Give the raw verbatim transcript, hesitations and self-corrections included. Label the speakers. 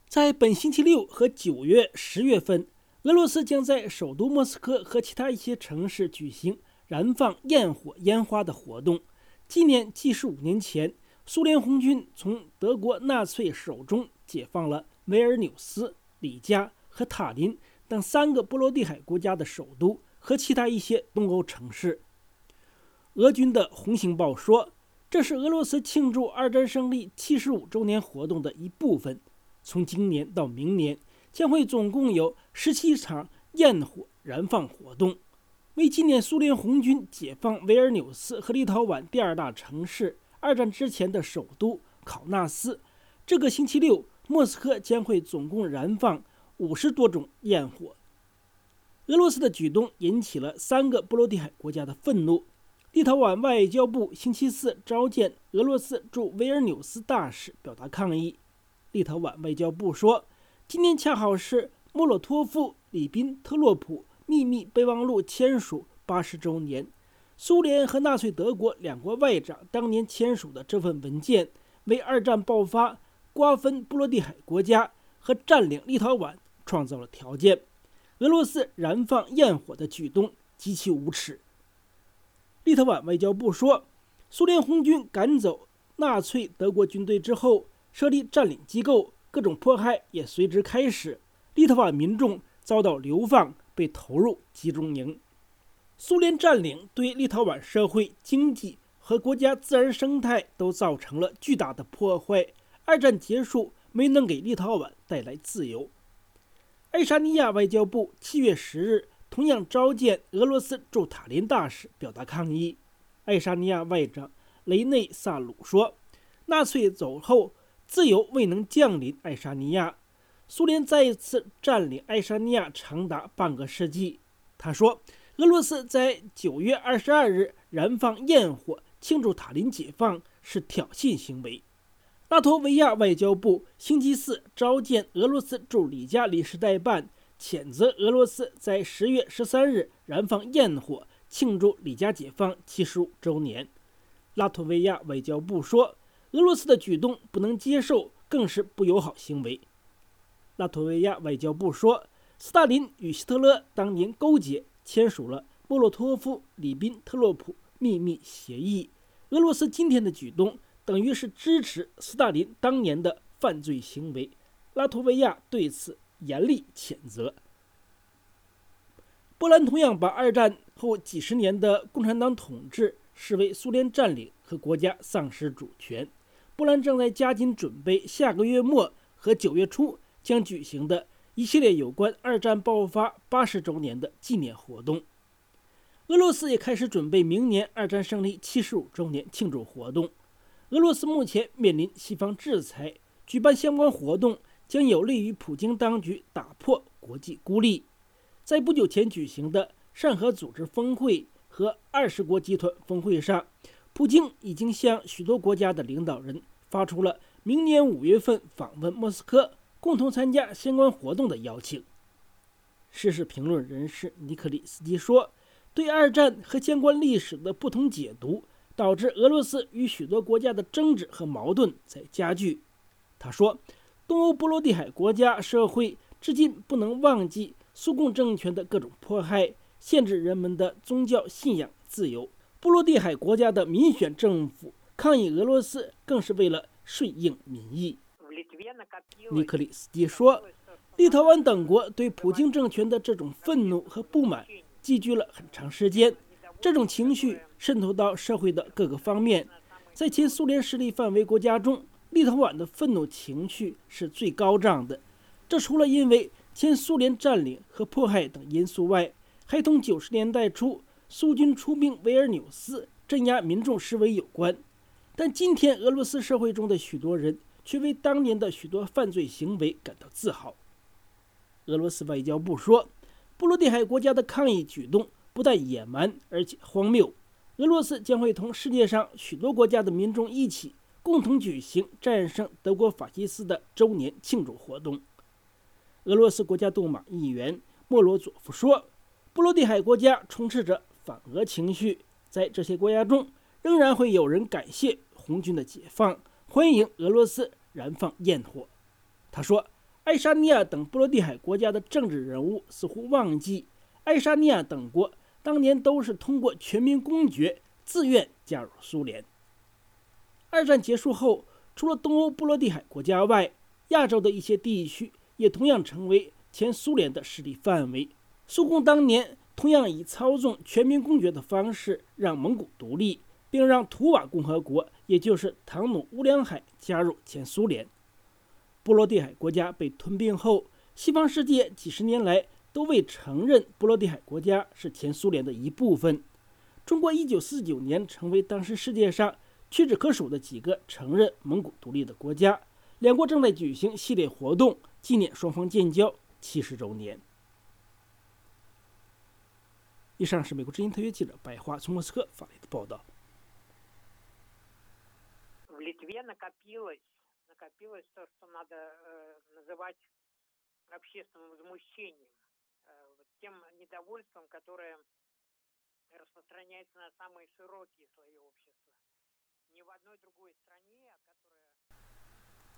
Speaker 1: 在本星期六和九月、十月份，俄罗斯将在首都莫斯科和其他一些城市举行燃放焰火烟花的活动，纪念七十五年前苏联红军从德国纳粹手中解放了维尔纽斯、里加和塔林等三个波罗的海国家的首都和其他一些东欧城市。俄军的红星报说，这是俄罗斯庆祝二战胜利七十五周年活动的一部分。从今年到明年，将会总共有十七场焰火燃放活动，为纪念苏联红军解放维尔纽斯和立陶宛第二大城市二战之前的首都考纳斯。这个星期六，莫斯科将会总共燃放五十多种焰火。俄罗斯的举动引起了三个波罗的海国家的愤怒。立陶宛外交部星期四召见俄罗斯驻维尔纽斯大使，表达抗议。立陶宛外交部说，今年恰好是莫洛托夫里宾特洛普秘密备忘录签署八十周年。苏联和纳粹德国两国外长当年签署的这份文件，为二战爆发、瓜分波罗的海国家和占领立陶宛创造了条件。俄罗斯燃放焰火的举动极其无耻。立陶宛外交部说，苏联红军赶走纳粹德国军队之后，设立占领机构，各种迫害也随之开始。立陶宛民众遭到流放，被投入集中营。苏联占领对立陶宛社会、经济和国家自然生态都造成了巨大的破坏。二战结束没能给立陶宛带来自由。爱沙尼亚外交部七月十日同样召见俄罗斯驻塔林大使，表达抗议。爱沙尼亚外长雷内萨鲁说，纳粹走后，自由未能降临爱沙尼亚，苏联再一次占领爱沙尼亚长达半个世纪。他说，俄罗斯在九月二十二日燃放焰火庆祝塔林解放是挑衅行为。拉脱维亚外交部星期四召见俄罗斯驻里加领事代办，谴责俄罗斯在十月十三日燃放焰火庆祝里加解放七十五周年。拉脱维亚外交部说，俄罗斯的举动不能接受，更是不友好行为。拉脱维亚外交部说，斯大林与希特勒当年勾结，签署了莫洛托夫里宾特洛普秘密协议。俄罗斯今天的举动等于是支持斯大林当年的犯罪行为。拉脱维亚对此严厉谴责。波兰同样把二战后几十年的共产党统治视为苏联占领和国家丧失主权。波兰正在加紧准备下个月末和九月初将举行的一系列有关二战爆发八十周年的纪念活动。俄罗斯也开始准备明年二战胜利七十五周年庆祝活动。俄罗斯目前面临西方制裁，举办相关活动将有利于普京当局打破国际孤立。在不久前举行的上合组织峰会和二十国集团峰会上，普京已经向许多国家的领导人发出了明年五月份访问莫斯科，共同参加相关活动的邀请。时事评论人士尼克里斯基说，对二战和相关历史的不同解读，导致俄罗斯与许多国家的争执和矛盾在加剧。他说，东欧波罗的海国家社会至今不能忘记苏共政权的各种迫害，限制人们的宗教信仰自由。波罗的海国家的民选政府抗议俄罗斯，更是为了顺应民意。尼克里斯基说，立陶宛等国对普京政权的这种愤怒和不满积聚了很长时间，这种情绪渗透到社会的各个方面。在前苏联势力范围国家中，立陶宛的愤怒情绪是最高涨的。这除了因为前苏联占领和迫害等因素外，还同九十年代初苏军出兵维尔纽斯镇压民众示威有关。但今天俄罗斯社会中的许多人却为当年的许多犯罪行为感到自豪。俄罗斯外交部说，波罗的海国家的抗议举动不但野蛮而且荒谬。俄罗斯将会同世界上许多国家的民众一起共同举行战胜德国法西斯的周年庆祝活动。俄罗斯国家杜马议员莫罗佐夫说，波罗的海国家充斥着反俄情绪，在这些国家中仍然会有人感谢红军的解放，欢迎俄罗斯燃放焰火。他说， 爱沙尼亚等波罗的海国家的政治人物似乎忘记，爱沙尼亚等国当年都是通过全民公决自愿加入苏联。二战结束后，除了东欧波罗的海国家外，亚洲的一些地区也同样成为前苏联的势力范围。苏共当年同样以操纵全民公决的方式让蒙古独立，并让图瓦共和国，也就是唐努乌梁海加入前苏联。波罗的海国家被吞并后，西方世界几十年来都未承认波罗的海国家是前苏联的一部分。中国一九四九年成为当时世界上屈指可数的几个承认蒙古独立的国家。两国正在举行系列活动，纪念双方建交七十周年。以上是美国之音特约记者白华从莫斯科发来的报道。
Speaker 2: В Литве накопилось, накопилось то, что надо э, называть общественным возмущением, э, тем недовольством, которое распространяется на самые широкие слои общества. Ни в одной другой стране, которая